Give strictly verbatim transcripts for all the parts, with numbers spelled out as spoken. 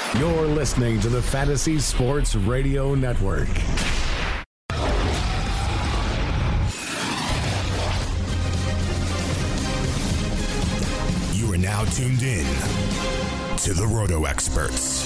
You're listening to the Fantasy Sports Radio Network. You are now tuned in to the Roto Experts.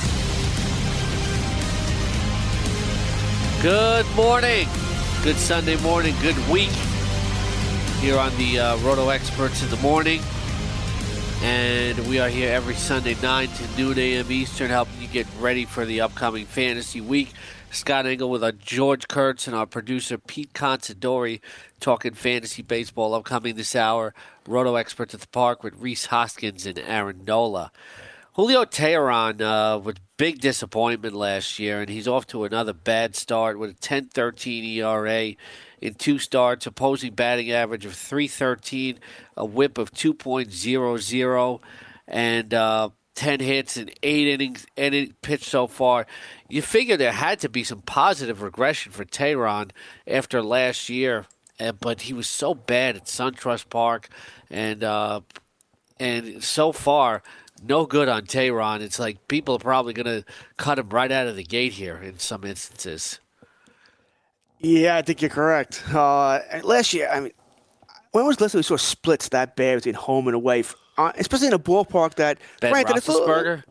Good morning. Good Sunday morning. Good week here on the uh, Roto Experts in the morning. And we are here every Sunday, nine to noon a.m. Eastern, helping you get ready for the upcoming fantasy week. Scott Engel with our George Kurtz and our producer Pete Considori talking fantasy baseball upcoming this hour. Roto Experts at the Park with Reese Hoskins and Aaron Nola. Julio Teheran uh, was big disappointment last year, and he's off to another bad start with a ten thirteen E R A in two starts, opposing batting average of three thirteen, a whip of two point oh oh, and uh, ten hits and eight innings, any pitch so far. You figure there had to be some positive regression for Teheran after last year, uh, but he was so bad at SunTrust Park, and uh, and so far, no good on Teheran. It's like people are probably going to cut him right out of the gate here in some instances. Yeah, I think you're correct. Uh, last year, I mean, when was the last time we saw splits that bad between home and away, uh, especially in a ballpark that Ben granted, Roethlisberger?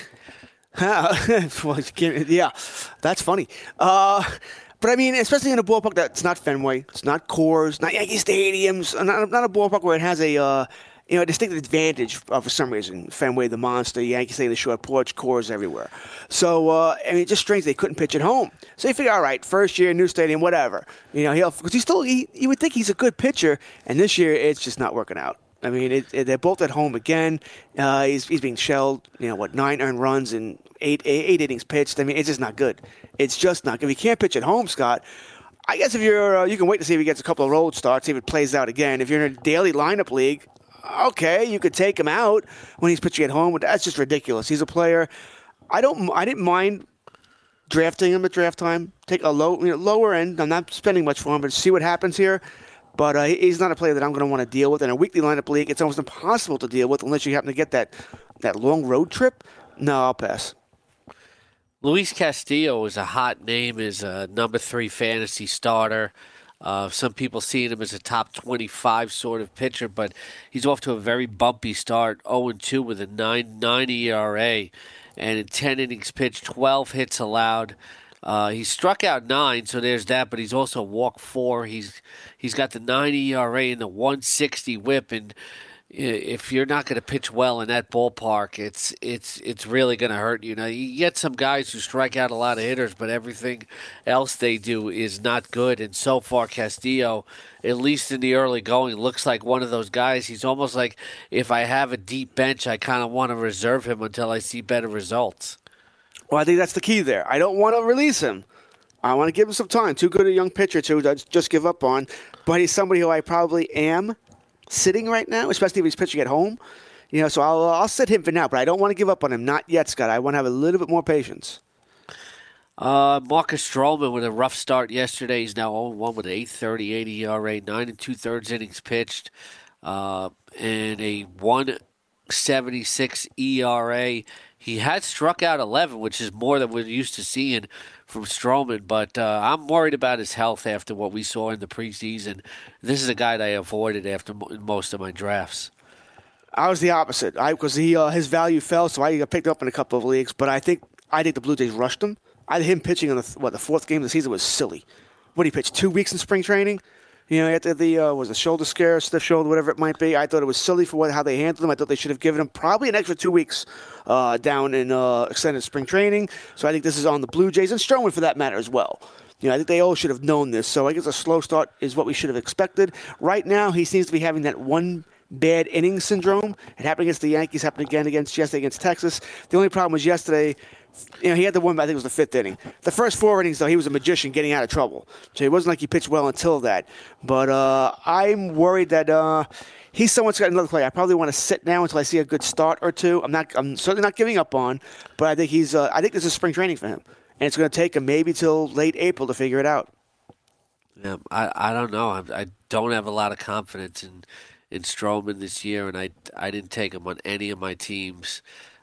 Well, yeah, that's funny. Uh, but I mean, especially in a ballpark that's not Fenway, it's not Coors, not Yankee Stadiums, not, not a ballpark where it has a uh, you know, a distinct advantage uh, for some reason. Fenway, the monster, Yankee Stadium, the short porch, Coors everywhere. So, uh, I mean, it's just strange they couldn't pitch at home. So you figure, all right, first year, new stadium, whatever. You know, he'll because he's still he, you would think he's a good pitcher, and this year it's just not working out. I mean, it, it, they're both at home again. Uh, he's he's being shelled. You know what? Nine earned runs and eight, eight eight innings pitched. I mean, it's just not good. It's just not good. If you can't pitch at home, Scott, I guess if you're uh, you can wait to see if he gets a couple of road starts, see if it plays out again. If you're in a daily lineup league, okay, you could take him out when he's pitching at home, but that's just ridiculous. He's a player. I don't. I didn't mind drafting him at draft time. Take a low, you know, lower end. I'm not spending much for him, but see what happens here. But uh, he's not a player that I'm going to want to deal with. In a weekly lineup league, it's almost impossible to deal with unless you happen to get that that long road trip. No, I'll pass. Luis Castillo is a hot name as a number three fantasy starter. Uh, some people see him as a top twenty-five sort of pitcher, but he's off to a very bumpy start, oh and two with a nine nine E R A, and in ten innings pitched, twelve hits allowed. Uh, he struck out nine, so there's that, but he's also walked four. He's he's got the nine E R A and the one sixty whip, and if you're not going to pitch well in that ballpark, it's it's it's really going to hurt you. Now, you get some guys who strike out a lot of hitters, but everything else they do is not good. And so far, Castillo, at least in the early going, looks like one of those guys. He's almost like, if I have a deep bench, I kind of want to reserve him until I see better results. Well, I think that's the key there. I don't want to release him. I want to give him some time. Too good a young pitcher to just give up on. But he's somebody who I probably am sitting right now, especially if he's pitching at home. You know, so I'll I'll sit him for now, but I don't want to give up on him. Not yet, Scott. I want to have a little bit more patience. Uh, Marcus Stroman with a rough start yesterday. He's now oh and one with an eight thirty-eight E R A, nine and two-thirds innings pitched, uh, and a one seventy-six E R A. He had struck out eleven, which is more than we're used to seeing from Stroman, but uh, I'm worried about his health after what we saw in the preseason. This is a guy that I avoided after mo- most of my drafts. I was the opposite, I because he uh, his value fell, so I got picked up in a couple of leagues. But I think I think the Blue Jays rushed him. I had him pitching in the what the fourth game of the season was silly. What, he pitched two weeks in spring training? You know, after the uh, was a shoulder scare, stiff shoulder, whatever it might be. I thought it was silly for what, how they handled him. I thought they should have given him probably an extra two weeks uh, down in uh, extended spring training. So I think this is on the Blue Jays and Stroman for that matter as well. You know, I think they all should have known this. So I guess a slow start is what we should have expected. Right now, he seems to be having that one bad inning syndrome. It happened against the Yankees, happened again against yesterday against Texas. The only problem was yesterday, you know, he had the one, I think it was the fifth inning. The first four innings, though, he was a magician getting out of trouble. So it wasn't like he pitched well until that. But uh, I'm worried that uh, he's someone's got another play. I probably want to sit now until I see a good start or two. I'm not. I'm certainly not giving up on, but I think he's. Uh, I think this is spring training for him, and it's going to take him maybe till late April to figure it out. Yeah, I I don't know. I, I don't have a lot of confidence in in Stroman this year, and I I didn't take him on any of my teams.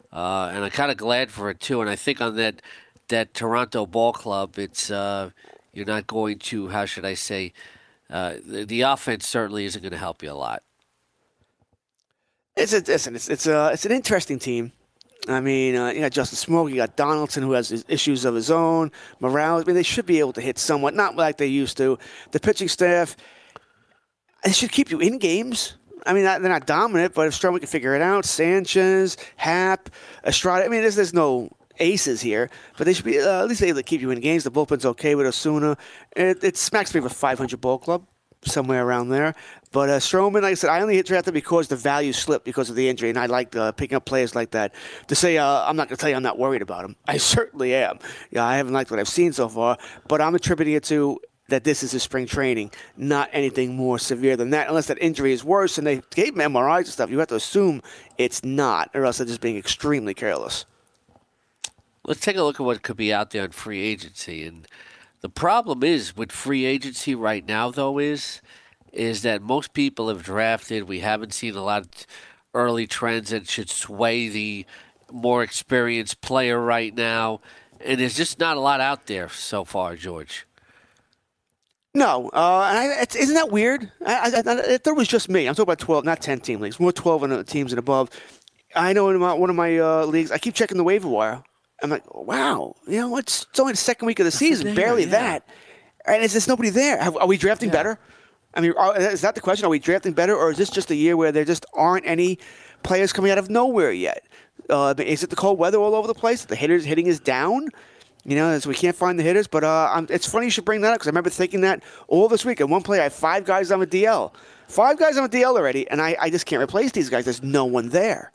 uh, and I'm kind of glad for it too. And I think on that that Toronto Ball Club, it's uh, you're not going to, how should I say, uh, the, the offense certainly isn't going to help you a lot. It's a, listen, it's it's a it's an interesting team. I mean, uh, you got Justin Smoke, you got Donaldson, who has issues of his own. Morales, I mean, they should be able to hit somewhat, not like they used to. The pitching staff, they should keep you in games. I mean, they're not dominant, but if Stroman can figure it out, Sanchez, Happ, Estrada, I mean, there's, there's no aces here, but they should be uh, at least able to keep you in games. The bullpen's okay with Osuna. It, it smacks me of a five hundred ball club, somewhere around there. But uh, Stroman, like I said, I only hit drafted because the value slipped because of the injury, and I like uh, picking up players like that. To say uh, I'm not going to tell you I'm not worried about him. I certainly am. Yeah, I haven't liked what I've seen so far, but I'm attributing it to that this is his spring training, not anything more severe than that, unless that injury is worse, and they gave him M R Is and stuff. You have to assume it's not, or else they're just being extremely careless. Let's take a look at what could be out there in free agency. And the problem is with free agency right now, though, is is that most people have drafted. We haven't seen a lot of early trends that should sway the more experienced player right now. And there's just not a lot out there so far, George. No, uh, and I, it's, isn't that weird? I, I, I, I thought it was just me. I'm talking about twelve, not ten team leagues. More twelve and teams and above. I know in my, one of my uh, leagues, I keep checking the waiver wire. I'm like, wow, you know, it's, it's only the second week of the season, there, barely yeah. that. And is there nobody there? Have, are we drafting yeah. better? I mean, are, is that the question? Are we drafting better, or is this just a year where there just aren't any players coming out of nowhere yet? Uh, is it the cold weather all over the place? The hitters hitting is down? You know, so we can't find the hitters. But uh, I'm, it's funny you should bring that up because I remember thinking that all this week. At one play, I had five guys on a D L. Five guys on a D L already, and I, I just can't replace these guys. There's no one there.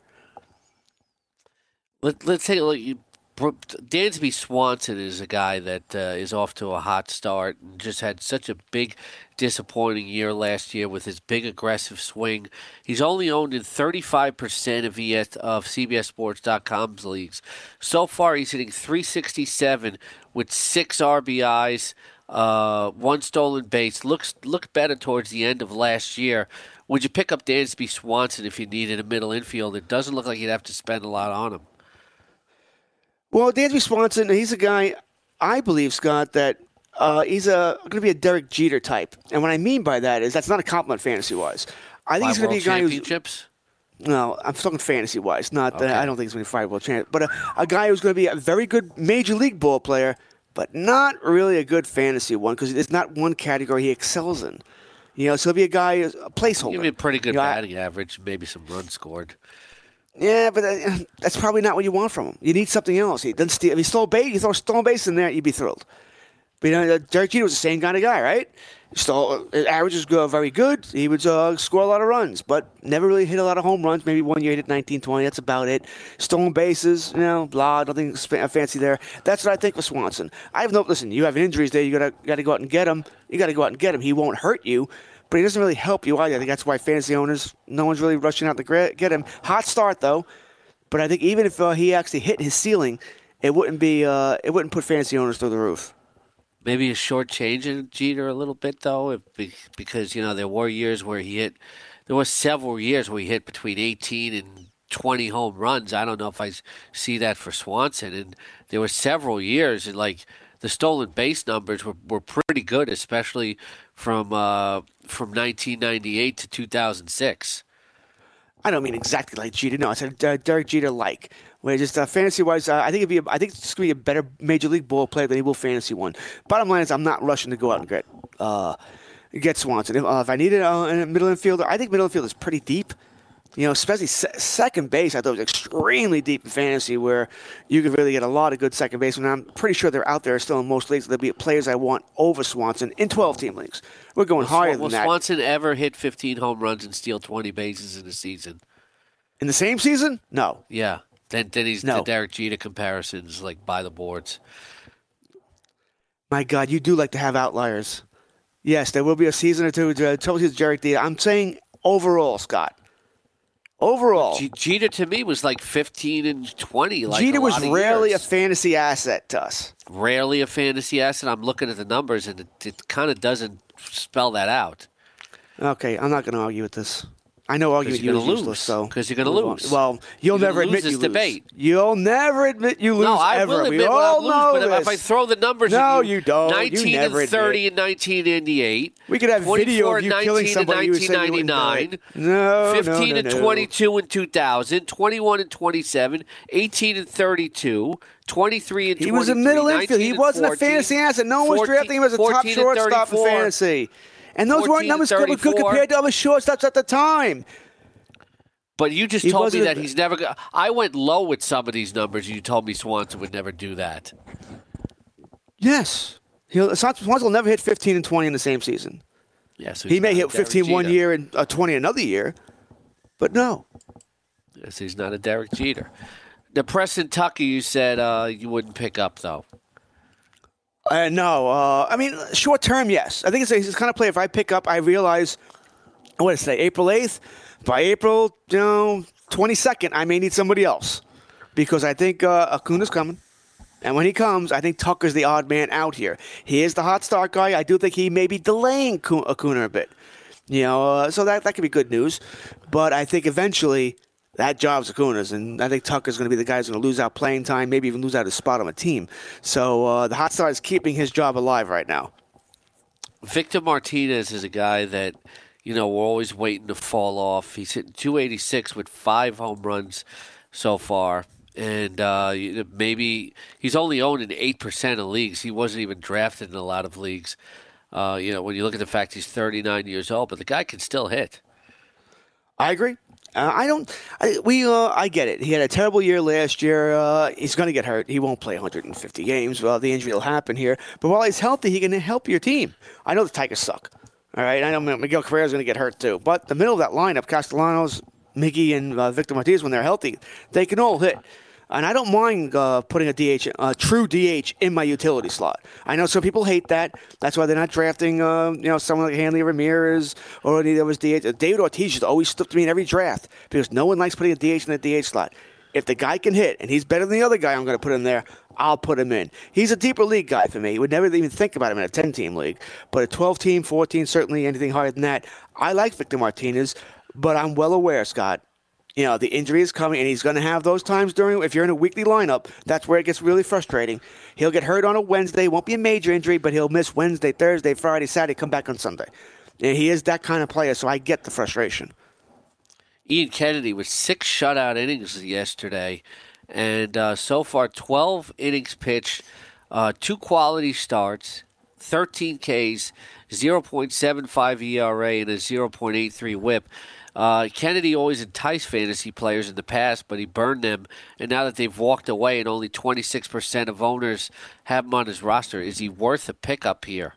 Let, let's take a look. You, Dansby Swanson is a guy that uh, is off to a hot start and just had such a big disappointing year last year with his big aggressive swing. He's only owned in thirty-five percent of, E S, of C B S Sports dot com's leagues. So far, he's hitting three sixty-seven with six R B Is, uh, one stolen base. Looks looked better towards the end of last year. Would you pick up Dansby Swanson if you needed a middle infield? It doesn't look like you'd have to spend a lot on him. Well, Dansby Swanson, he's a guy, I believe, Scott, that uh, he's a going to be a Derek Jeter type. And what I mean by that is that's not a compliment fantasy-wise. I think Five he's going to be a guy who's... championships? No, I'm talking fantasy-wise. Not okay. that I don't think he's going to be a five world champion. But a, a guy who's going to be a very good major league ball player, but not really a good fantasy one because it's not one category he excels in. You know, so he'll be a guy, a placeholder. Give me a pretty good you know, batting I, average, maybe some runs scored. Yeah, but uh, that's probably not what you want from him. You need something else. He doesn't steal. If he stole base, you throw a stolen base in there, you'd be thrilled. But you know, Derek Jeter was the same kind of guy, right? Stole, his average was uh, very good. He would uh, score a lot of runs, but never really hit a lot of home runs. Maybe one year he hit nineteen, twenty. That's about it. Stolen bases, you know, blah. Nothing fancy there. That's what I think for Swanson. I have no. Listen, you have injuries there. You gotta gotta go out and get him. You gotta go out and get him. He won't hurt you. But he doesn't really help you either. I think that's why fantasy owners, no one's really rushing out to get him. Hot start, though. But I think even if uh, he actually hit his ceiling, it wouldn't be uh, it wouldn't put fantasy owners through the roof. Maybe a short change in Jeter a little bit, though, if, because, you know, there were years where he hit – there were several years where he hit between eighteen and twenty home runs. I don't know if I see that for Swanson. And there were several years, and, like, the stolen base numbers were, were pretty good, especially from uh, from nineteen ninety-eight to two thousand six. I don't mean exactly like Jeter. No, I said uh, Derek Jeter-like. Where just uh, fantasy-wise, uh, I think it'd be. A, I think it's going to be a better major league ball player than he will fantasy one. Bottom line is, I'm not rushing to go out and get uh, get Swanson. If, uh, if I needed uh, a middle infielder, I think middle infield is pretty deep. You know, especially se- second base, I thought was extremely deep in fantasy, where you could really get a lot of good second basemen. I'm pretty sure they're out there still in most leagues. There'll be players I want over Swanson in twelve-team leagues. We're going will, higher will than that. Will Swanson ever hit fifteen home runs and steal twenty bases in a season? In the same season? No. Yeah. Then, then he's no. the Derek Jeter comparisons, like, by the boards. My God, you do like to have outliers. Yes, there will be a season or two. Uh, told you Derek Jeter. I'm saying overall, Scott. Overall, G- Jeter to me was like fifteen and twenty. Like Jeter a was lot of rarely years. a fantasy asset to us. Rarely a fantasy asset. I'm looking at the numbers, and it, it kind of doesn't spell that out. Okay, I'm not going to argue with this. I know argument you're you going to useless, lose. so Because you're going to lose. Well, you'll you're never admit lose you this lose. debate. You'll never admit you lose. No, I ever. will we admit all when I know lose, but this. if I throw the numbers no, at you, you don't. nineteen you never and thirty admit. in nineteen eighty-eight. We could have video of you killing somebody. nineteen ninety-nine. No, fifteen no, no, and no. twenty-two in two thousand. twenty-one and twenty-seven. eighteen and thirty-two. twenty-three and He twenty-three. was a middle infield. He wasn't a fantasy asset. No one was drafting him as a top shortstop in fantasy. And those weren't numbers good, good compared to other shortstops at the time. But you just He told me wasn't that a- he's never going I went low with some of these numbers, and you told me Swanson would never do that. Yes. He'll, Swanson will never hit fifteen and twenty in the same season. Yeah, so He he's may not hit a Derek fifteen one Jeter. year and uh, twenty another year, but no. Yes, he's not a Derek Jeter. The Preston Tucker, you said uh, you wouldn't pick up, though. Uh, no. Uh, I mean, short term, yes. I think it's, a, he's the kind of player, if I pick up, I realize, what did I say, April eighth? By April, you know, twenty-second, I may need somebody else. Because I think uh, Acuna's coming. And when he comes, I think Tucker's the odd man out here. He is the hot start guy. I do think he may be delaying Acuna a bit. You know, uh, so that, that could be good news. But I think eventually that job's Acuna's. And I think Tucker's going to be the guy who's going to lose out playing time, maybe even lose out his spot on a team. So uh, the hot start is keeping his job alive right now. Victor Martinez is a guy that, you know, we're always waiting to fall off. He's hitting two eighty-six with five home runs so far. And uh, maybe he's only owned in eight percent of leagues. He wasn't even drafted in a lot of leagues. Uh, you know, when you look at the fact he's thirty-nine years old, but the guy can still hit. I agree. Uh, I don't. I, we. Uh, I get it. He had a terrible year last year. Uh, he's going to get hurt. He won't play one hundred fifty games. Well, the injury will happen here. But while he's healthy, he can help your team. I know the Tigers suck. All right. I know Miguel Cabrera's going to get hurt too. But the middle of that lineup, Castellanos, Miggy, and uh, Victor Martinez, when they're healthy, they can all hit. And I don't mind uh, putting a D H, a true D H, in my utility slot. I know some people hate that. That's why they're not drafting, uh, you know, someone like Hanley Ramirez or any of those D H. David Ortiz just always stood to me in every draft because no one likes putting a D H in the D H slot. If the guy can hit and he's better than the other guy I'm going to put in there, I'll put him in. He's a deeper league guy for me. You would never even think about him in a ten-team league. But a twelve-team, fourteen, certainly anything higher than that, I like Victor Martinez, but I'm well aware, Scott, you know, the injury is coming, and he's going to have those times during, if you're in a weekly lineup, that's where it gets really frustrating. He'll get hurt on a Wednesday. Won't be a major injury, but he'll miss Wednesday, Thursday, Friday, Saturday, come back on Sunday. And he is that kind of player, so I get the frustration. Ian Kennedy with six shutout innings yesterday, and uh, so far twelve innings pitched, uh, two quality starts, thirteen Ks, zero point seven five E R A, and a zero point eight three whip. Uh, Kennedy always enticed fantasy players in the past, but he burned them. And now that they've walked away and only twenty-six percent of owners have him on his roster, is he worth a pickup here?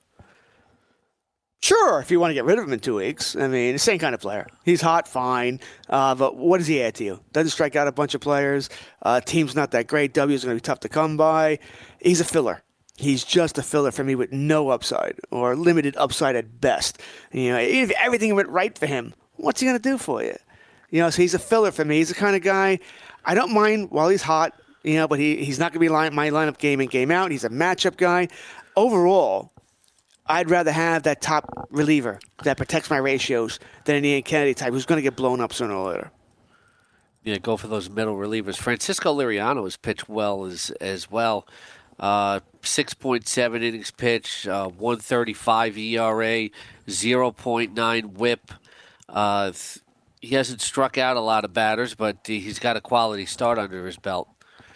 Sure, if you want to get rid of him in two weeks. I mean, the same kind of player. He's hot, fine. Uh, but what does he add to you? Doesn't strike out a bunch of players. Uh, team's not that great. W's going to be tough to come by. He's a filler. He's just a filler for me with no upside or limited upside at best. You know, if everything went right for him, what's he going to do for you? You know, so he's a filler for me. He's the kind of guy, I don't mind while he's hot, you know, but he, he's not going to be line, my lineup game in, game out. He's a matchup guy. Overall, I'd rather have that top reliever that protects my ratios than an Ian Kennedy type who's going to get blown up sooner or later. Yeah, go for those middle relievers. Francisco Liriano has pitched well as as well. Uh, six point seven innings pitched, uh, one thirty-five E R A, zero point nine whip. Uh, th- he hasn't struck out a lot of batters, but he's got a quality start under his belt.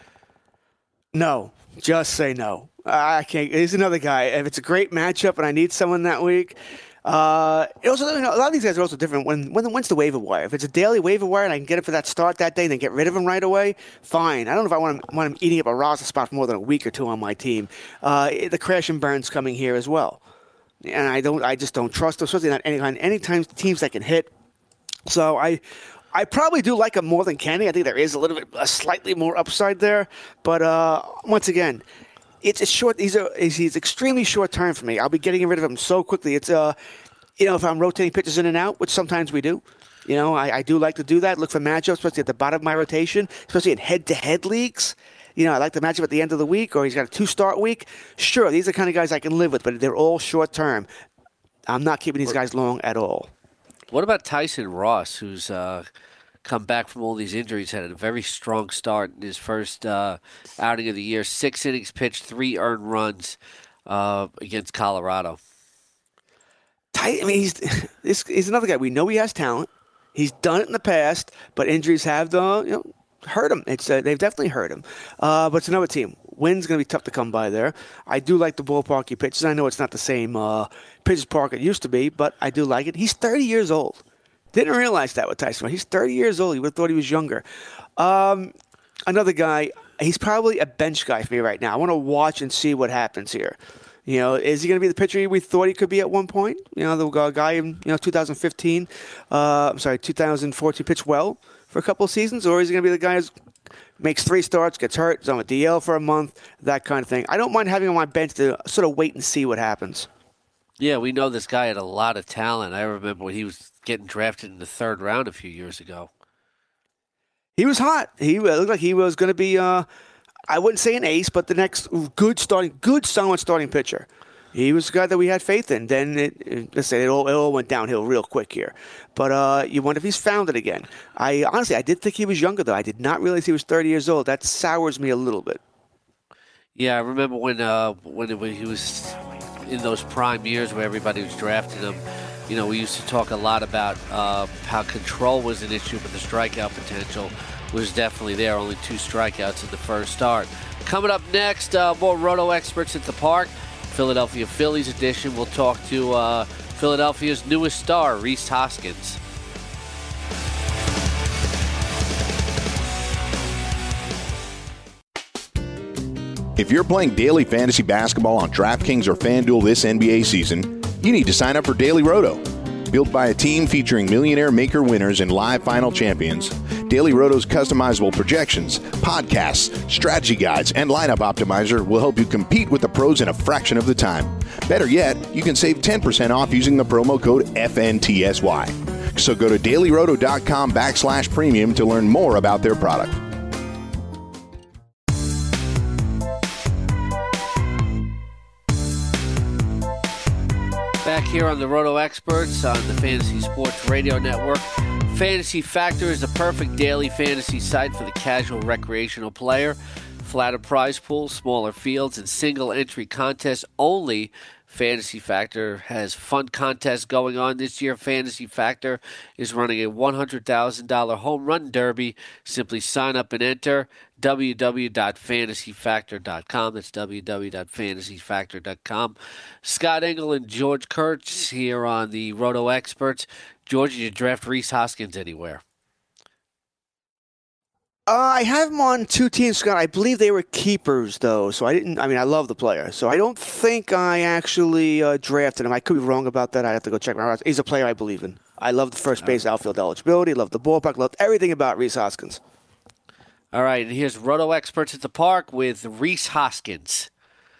No, just say no. I can't. He's another guy. If it's a great matchup and I need someone that week, uh, it also, you know, a lot of these guys are also different. When when when's the waiver wire? If it's a daily waiver wire and I can get it for that start that day and then get rid of him right away, fine. I don't know if I want him, want him eating up a roster spot for more than a week or two on my team. Uh, the crash and burn's coming here as well, and I don't. I just don't trust him, especially not any kind. Any times teams that can hit. So I. I probably do like him more than Kenny. I think there is a little bit, a slightly more upside there. But uh, once again, it's a short. He's a he's extremely short term for me. I'll be getting rid of him so quickly. It's uh, you know, if I'm rotating pitches in and out, which sometimes we do. You know, I, I do like to do that. Look for matchups, especially at the bottom of my rotation, especially in head-to-head leagues. You know, I like the matchup at the end of the week, or he's got a two-start week. Sure, these are the kind of guys I can live with, but they're all short term. I'm not keeping these guys long at all. What about Tyson Ross, who's uh, come back from all these injuries, had a very strong start in his first uh, outing of the year. Six innings pitched, three earned runs uh, against Colorado. I mean, he's, this, he's another guy. We know he has talent. He's done it in the past, but injuries have uh, you know, hurt him. It's uh, They've definitely hurt him. Uh, but it's another team. Wind's going to be tough to come by there. I do like the ballpark he pitches. I know it's not the same uh, pitcher's park it used to be, but I do like it. He's thirty years old. Didn't realize that with Tyson. He's thirty years old. You would have thought he was younger. Um, another guy, he's probably a bench guy for me right now. I want to watch and see what happens here. You know, is he going to be the pitcher we thought he could be at one point? You know, the guy in you know two thousand fifteen, uh, I'm sorry, two thousand fourteen pitched well for a couple of seasons, or is he going to be the guy who makes three starts, gets hurt, is on a D L for a month, that kind of thing? I don't mind having him on my bench to sort of wait and see what happens. Yeah, we know this guy had a lot of talent. I remember when he was getting drafted in the third round a few years ago. He was hot. He looked like he was going to be. Uh, I wouldn't say an ace, but the next good starting, good solid starting pitcher. He was a guy that we had faith in. Then, it, it, let's say, it all, it all went downhill real quick here. But uh, you wonder if he's found it again. I honestly, I did think he was younger, though. I did not realize he was thirty years old. That sours me a little bit. Yeah, I remember when uh, when, it, when he was in those prime years where everybody was drafting him. You know, we used to talk a lot about uh, how control was an issue, but the strikeout potential was definitely there. Only two strikeouts in the first start. Coming up next, uh, more Roto experts at the park. Philadelphia Phillies edition. We'll talk to uh, Philadelphia's newest star, Rhys Hoskins. If you're playing daily fantasy basketball on DraftKings or FanDuel this N B A season, you need to sign up for Daily Roto. Built by a team featuring millionaire maker winners and live final champions, Daily Roto's customizable projections, podcasts, strategy guides, and lineup optimizer will help you compete with the pros in a fraction of the time. Better yet, you can save ten percent off using the promo code F N T S Y. So go to dailyroto.com backslash premium to learn more about their product. Back here on the Roto Experts on the Fantasy Sports Radio Network. Fantasy Factor is the perfect daily fantasy site for the casual recreational player. Flatter prize pools, smaller fields, and single entry contests only. Fantasy Factor has fun contests going on this year. Fantasy Factor is running a one hundred thousand dollars home run derby. Simply sign up and enter w w w dot fantasy factor dot com. That's w w w dot fantasy factor dot com. Scott Engel and George Kurtz here on the Roto Experts. George, did you draft Rhys Hoskins anywhere? Uh, I have him on two teams, Scott. I believe they were keepers, though. So I didn't. I mean, I love the player, so I don't think I actually uh, drafted him. I could be wrong about that. I'd have to go check my records. He's a player I believe in. I love the first base outfield eligibility. Love the ballpark. Loved everything about Rhys Hoskins. All right, and here's Roto Experts at the Park with Rhys Hoskins.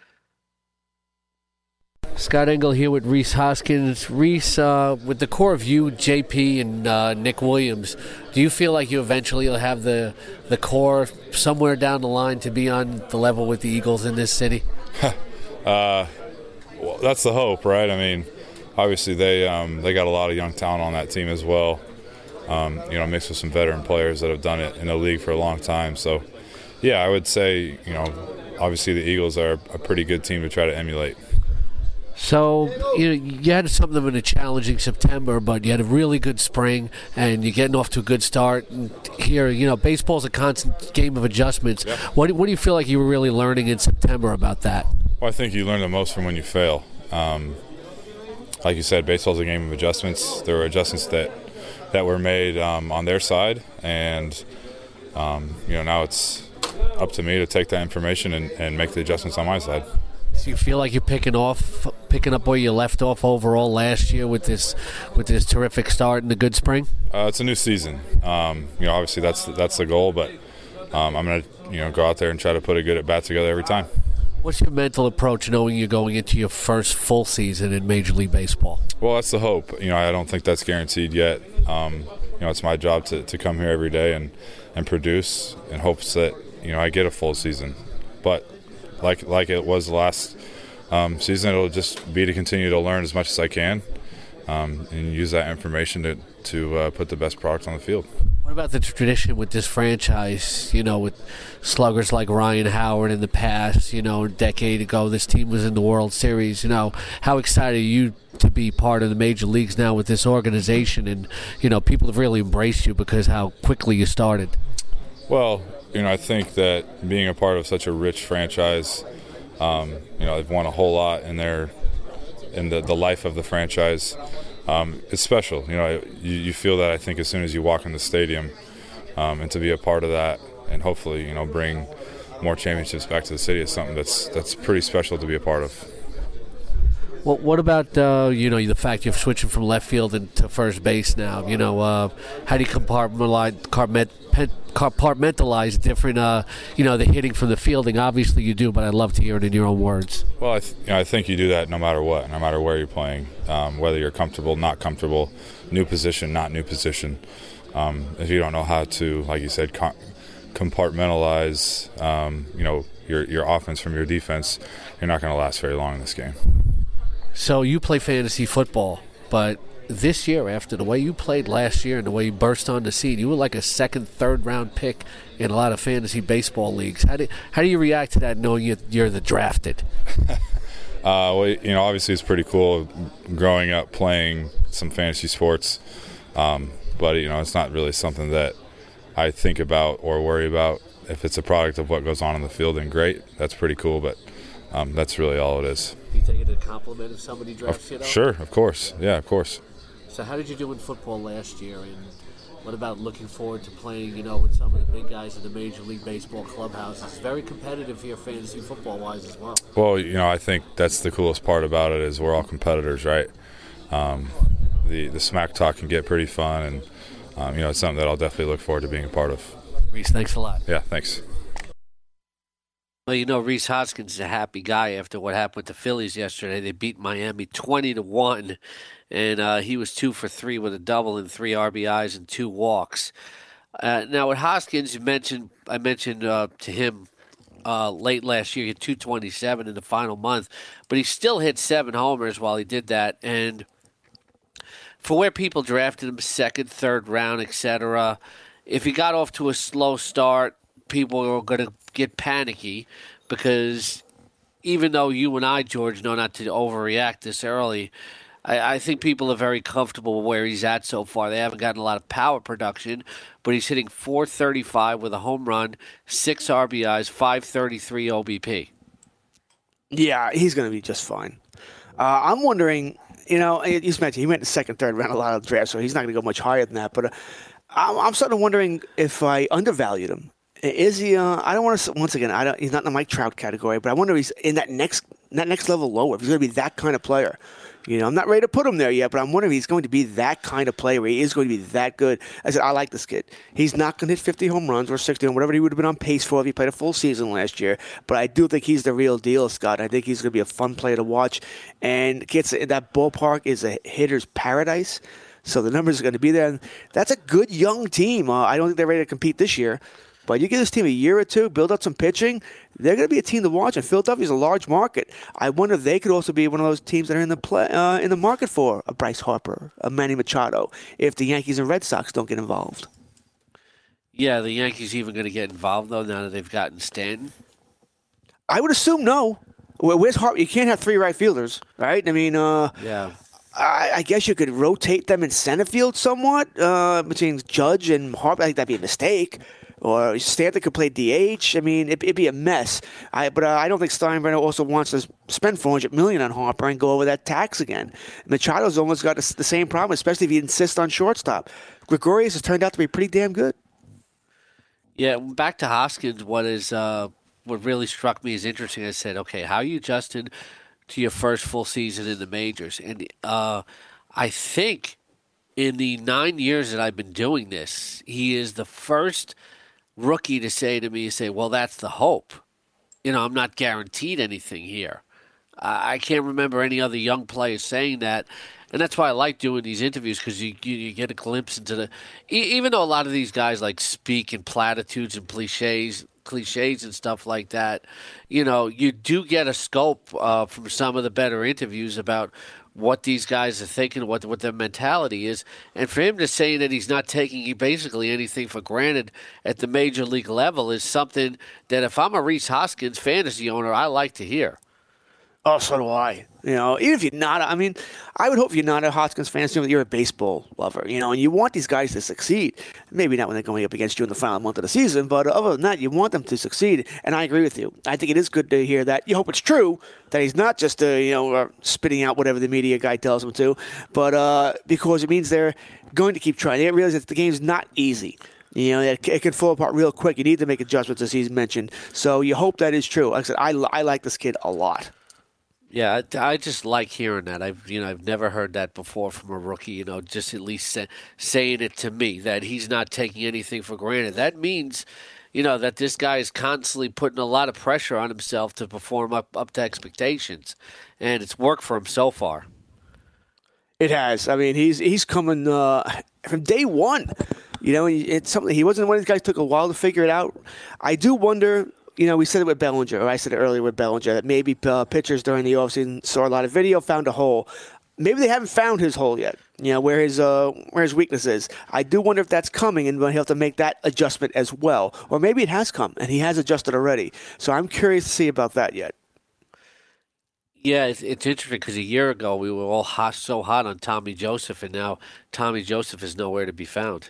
Scott Engel here with Rhys Hoskins. Rhys, uh, with the core of you, J P, and uh, Nick Williams, do you feel like you eventually will have the the core somewhere down the line to be on the level with the Eagles in this city? uh, well, that's the hope, right? I mean, obviously they um, they got a lot of young talent on that team as well. Um, you know, mixed with some veteran players that have done it in the league for a long time. So, yeah, I would say, you know, obviously the Eagles are a pretty good team to try to emulate. So, you know, you had something of a challenging September, but you had a really good spring, and you're getting off to a good start. And here, you know, baseball's a constant game of adjustments. Yeah. What, what do you feel like you were really learning in September about that? Well, I think you learn the most from when you fail. Um, like you said, baseball's a game of adjustments. There were adjustments that, that were made um, on their side, and, um, you know, now it's up to me to take that information and, and make the adjustments on my side. Do you feel like you're picking off, picking up where you left off overall last year with this, with this terrific start and a good spring? Uh, it's a new season. Um, you know, obviously that's that's the goal, but um, I'm going to you know go out there and try to put a good at bat together every time. What's your mental approach knowing you're going into your first full season in Major League Baseball? Well, that's the hope. You know, I don't think that's guaranteed yet. Um, you know, it's my job to, to come here every day and, and produce in hopes that you know I get a full season, but. Like like it was last um, season, it'll just be to continue to learn as much as I can um, and use that information to, to uh, put the best product on the field. What about the tradition with this franchise, you know, with sluggers like Ryan Howard in the past, you know, a decade ago, this team was in the World Series, you know, how excited are you to be part of the major leagues now with this organization? And, you know, people have really embraced you because how quickly you started. Well, you know, I think that being a part of such a rich franchise, um, you know, they've won a whole lot in their, in the, the life of the franchise. Um, it's special. You know, you, you feel that, I think, as soon as you walk in the stadium, um, and to be a part of that and hopefully, you know, bring more championships back to the city is something that's that's pretty special to be a part of. Well, what about, uh, you know, the fact you're switching from left field into first base now? You know, uh, how do you compartmentalize, compartmentalize different, uh, you know, the hitting from the fielding? Obviously you do, but I'd love to hear it in your own words. Well, I, th- you know, I think you do that no matter what, no matter where you're playing, um, whether you're comfortable, not comfortable, new position, not new position. Um, if you don't know how to, like you said, com- compartmentalize, um, you know, your your offense from your defense, you're not going to last very long in this game. So you play fantasy football, but this year, after the way you played last year and the way you burst on the scene, you were like a second, third round pick in a lot of fantasy baseball leagues. How do how do you react to that, knowing you're, you're the drafted? uh, well, you know, obviously it's pretty cool growing up playing some fantasy sports, um, but you know, it's not really something that I think about or worry about. If it's a product of what goes on in the field, then great, that's pretty cool. But um, that's really all it is. Do you take it as a compliment if somebody drafts you? Sure, of course. Yeah, of course. So how did you do in football last year? And what about looking forward to playing, you know, with some of the big guys in the Major League Baseball clubhouses? It's very competitive here, fantasy football-wise as well. Well, you know, I think that's the coolest part about it is we're all competitors, right? Um, the, the smack talk can get pretty fun, and, um, you know, it's something that I'll definitely look forward to being a part of. Reese, thanks a lot. Yeah, thanks. Well, you know, Rhys Hoskins is a happy guy after what happened with the Phillies yesterday. They beat Miami twenty to one, and uh, he was two for three with a double and three R B Is and two walks. Uh, now, with Hoskins, you mentioned I mentioned uh, to him uh, late last year, he had two twenty-seven in the final month, but he still hit seven homers while he did that. And for where people drafted him, second, third round, et cetera, if he got off to a slow start, people were going to get panicky because even though you and I, George, know not to overreact this early, I, I think people are very comfortable where he's at so far. They haven't gotten a lot of power production, but he's hitting four thirty-five with a home run, six R B Is, five thirty-three O B P. Yeah, he's going to be just fine. Uh, I'm wondering, you know, you just mentioned he went in the second, third round a lot of drafts, so he's not going to go much higher than that. But uh, I'm, I'm starting wondering if I undervalued him. Is he? Uh, I don't want to. Once again, I don't. He's not in the Mike Trout category, but I wonder if he's in that next that next level lower. If he's going to be that kind of player, you know, I'm not ready to put him there yet, but I'm wondering if he's going to be that kind of player. Where he is going to be that good. I said I like this kid. He's not going to hit fifty home runs or sixty or whatever he would have been on pace for if he played a full season last year. But I do think he's the real deal, Scott. I think he's going to be a fun player to watch, and gets that ballpark is a hitter's paradise. So the numbers are going to be there. And that's a good young team. Uh, I don't think they're ready to compete this year. But you give this team a year or two, build up some pitching, they're going to be a team to watch. And Philadelphia's a large market. I wonder if they could also be one of those teams that are in the play, uh, in the market for a Bryce Harper, a Manny Machado, if the Yankees and Red Sox don't get involved. Yeah, the Yankees even going to get involved, though, now that they've gotten Stanton? I would assume no. Where's Harper? You can't have three right fielders, right? I mean, uh, yeah. I, I guess you could rotate them in center field somewhat uh, between Judge and Harper. I think that'd be a mistake. Or Stanton could play D H. I mean, it, it'd be a mess. I, but uh, I don't think Steinbrenner also wants to spend four hundred million dollars on Harper and go over that tax again. Machado's almost got the same problem, especially if you insist on shortstop. Gregorius has turned out to be pretty damn good. Yeah, back to Hoskins, what is uh, what really struck me as interesting, I said, okay, how are you adjusting to your first full season in the majors? And uh, I think in the nine years that I've been doing this, he is the first rookie to say to me, say, well, that's the hope. You know, I'm not guaranteed anything here. I can't remember any other young player saying that. And that's why I like doing these interviews, because you, you you get a glimpse into the – even though a lot of these guys like speak in platitudes and cliches, cliches and stuff like that, you know, you do get a scope uh, from some of the better interviews about what these guys are thinking, what what their mentality is. And for him to say that he's not taking basically anything for granted at the major league level is something that if I'm a Rhys Hoskins fantasy owner, I like to hear. Oh, so do I. You know, even if you're not, I mean, I would hope you're not a Hoskins fan, but you're a baseball lover, you know, and you want these guys to succeed. Maybe not when they're going up against you in the final month of the season, but other than that, you want them to succeed. And I agree with you. I think it is good to hear that. You hope it's true, that he's not just, uh, you know, uh, spitting out whatever the media guy tells him to, but uh, because it means they're going to keep trying. They realize that the game's not easy. You know, it, it can fall apart real quick. You need to make adjustments, as he's mentioned. So you hope that is true. Like I said, I, I like this kid a lot. Yeah, I, I just like hearing that. I've you know I've never heard that before from a rookie. You know, just at least say, saying it to me that he's not taking anything for granted. That means, you know, that this guy is constantly putting a lot of pressure on himself to perform up up to expectations, and it's worked for him so far. It has. I mean, he's he's coming uh, from day one. You know, it's something he wasn't one of these guys who took a while to figure it out. I do wonder. You know, we said it with Bellinger, or I said it earlier with Bellinger, that maybe uh, pitchers during the offseason saw a lot of video, found a hole. Maybe they haven't found his hole yet, you know, where his uh, where his weakness is. I do wonder if that's coming, and he'll have to make that adjustment as well. Or maybe it has come, and he has adjusted already. So I'm curious to see about that yet. Yeah, it's, it's interesting because a year ago we were all hot, so hot on Tommy Joseph, and now Tommy Joseph is nowhere to be found.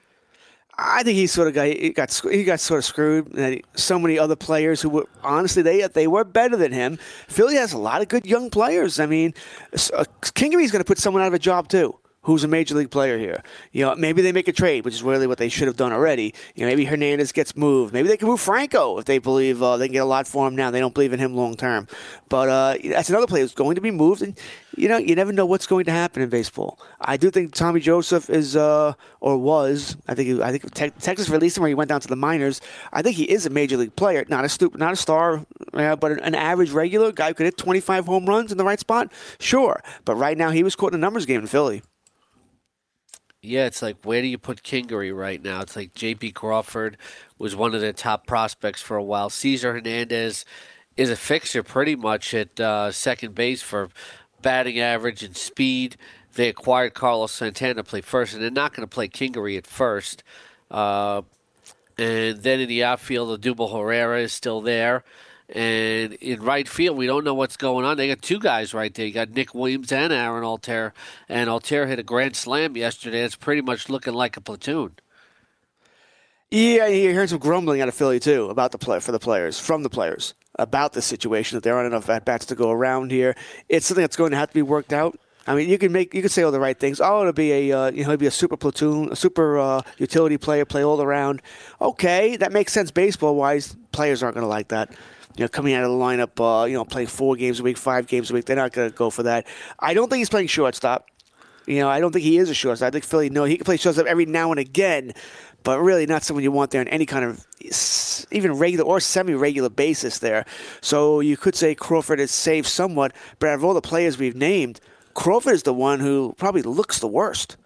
I think he sort of got he got he got sort of screwed. So many other players who were honestly they they were better than him. Philly has a lot of good young players. I mean, Kingery's going to put someone out of a job too, who's a major league player here. You know, maybe they make a trade, which is really what they should have done already. You know, maybe Hernandez gets moved. Maybe they can move Franco if they believe uh, they can get a lot for him now. They don't believe in him long term. But uh, that's another player who's going to be moved, and you know, you never know what's going to happen in baseball. I do think Tommy Joseph is, uh, or was, I think, he, I think te- Texas released him where he went down to the minors. I think he is a major league player, not a stupid, not a star, uh, but an, an average regular guy who could hit twenty-five home runs in the right spot. Sure, but right now he was caught in a numbers game in Philly. Yeah, it's like, where do you put Kingery right now? It's like J P Crawford was one of their top prospects for a while. Cesar Hernandez is a fixture pretty much at uh, second base for batting average and speed. They acquired Carlos Santana to play first, and they're not going to play Kingery at first. Uh, and then in the outfield, Odubel Herrera is still there. And in right field, we don't know what's going on. They got two guys right there. You got Nick Williams and Aaron Altair. And Altair hit a grand slam yesterday. It's pretty much looking like a platoon. Yeah, you heard some grumbling out of Philly, too, about the play for the players, from the players, about the situation, that there aren't enough at-bats to go around here. It's something that's going to have to be worked out. I mean, you can make, you can say all the right things. Oh, it'll be a, uh, you know, it'll be a super platoon, a super uh, utility player, play all around. Okay, that makes sense baseball-wise. Players aren't going to like that. You know, coming out of the lineup, uh, you know, playing four games a week, five games a week, they're not going to go for that. I don't think he's playing shortstop. You know, I don't think he is a shortstop. I think Philly, no, he can play shortstop every now and again, but really not someone you want there on any kind of even regular or semi-regular basis there. So you could say Crawford is safe somewhat, but out of all the players we've named, Crawford is the one who probably looks the worst.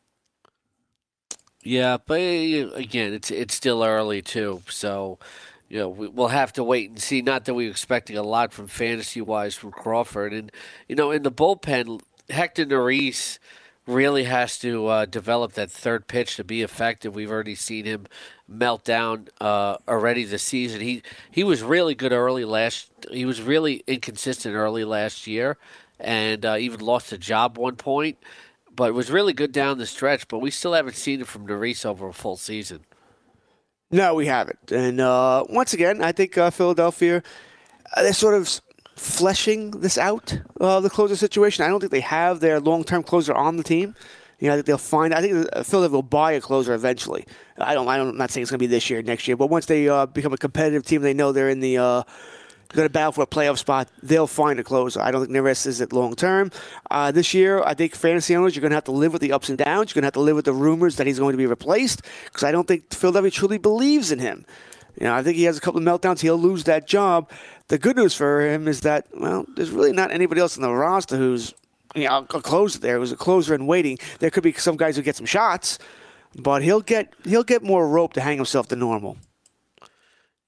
Yeah, but again, it's it's still early too, so you know we'll have to wait and see. Not that we're expecting a lot from fantasy-wise from Crawford, and you know in the bullpen, Hector Neris really has to uh, develop that third pitch to be effective. We've already seen him melt down uh, already this season. He he was really good early last. He was really inconsistent early last year, and uh, even lost a job one point. But was really good down the stretch. But we still haven't seen it from Neris over a full season. No, we haven't. And uh, once again, I think uh, Philadelphia, uh, they're sort of fleshing this out, uh, the closer situation. I don't think they have their long-term closer on the team. You know, I think they'll find. I think Philadelphia will buy a closer eventually. I don't. I don't I'm not saying it's going to be this year, next year, but once they uh, become a competitive team, they know they're in the. Uh, going to battle for a playoff spot, they'll find a closer. I don't think Neris is it long term. Uh, this year, I think fantasy owners, you're going to have to live with the ups and downs. You're going to have to live with the rumors that he's going to be replaced because I don't think Philadelphia truly believes in him. You know, I think he has a couple of meltdowns. He'll lose that job. The good news for him is that, well, there's really not anybody else in the roster who's, you know, a closer there. Who's a closer in waiting. There could be some guys who get some shots, but he'll get he'll get more rope to hang himself than normal.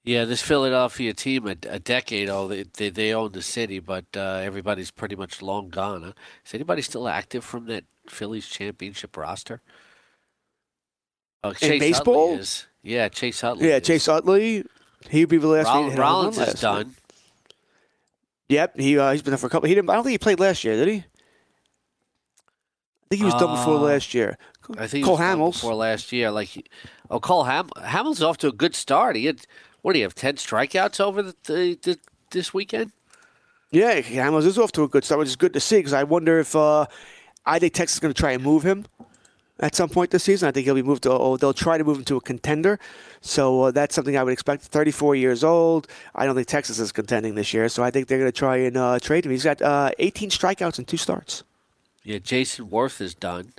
Yeah, this Philadelphia team, a, a decade old, they, they they own the city, but uh, everybody's pretty much long gone. Huh? Is anybody still active from that Phillies championship roster? Oh, Chase baseball? Utley is. Yeah, Chase Utley. Yeah, is. Chase Utley. He'd be the last. Roll- one to hit Rollins home run is last done. year. Yep, he uh, he's been there for a couple. He didn't. I don't think he played last year, did he? I think he was done before Uh, last year. I think Cole he was done Hamels. before last year. Like, he- oh, Cole Ham- Hamels off to a good start. He had what do you have? Ten strikeouts over the, the, the this weekend. Yeah, Hamels is off to a good start, which is good to see. Because I wonder if uh, I think Texas is going to try and move him at some point this season. I think he'll be moved to, or they'll try to move him to a contender. So uh, that's something I would expect. thirty-four years old. I don't think Texas is contending this year, so I think they're going to try and uh, trade him. He's got uh, eighteen strikeouts in two starts. Yeah, Jason Worth is done.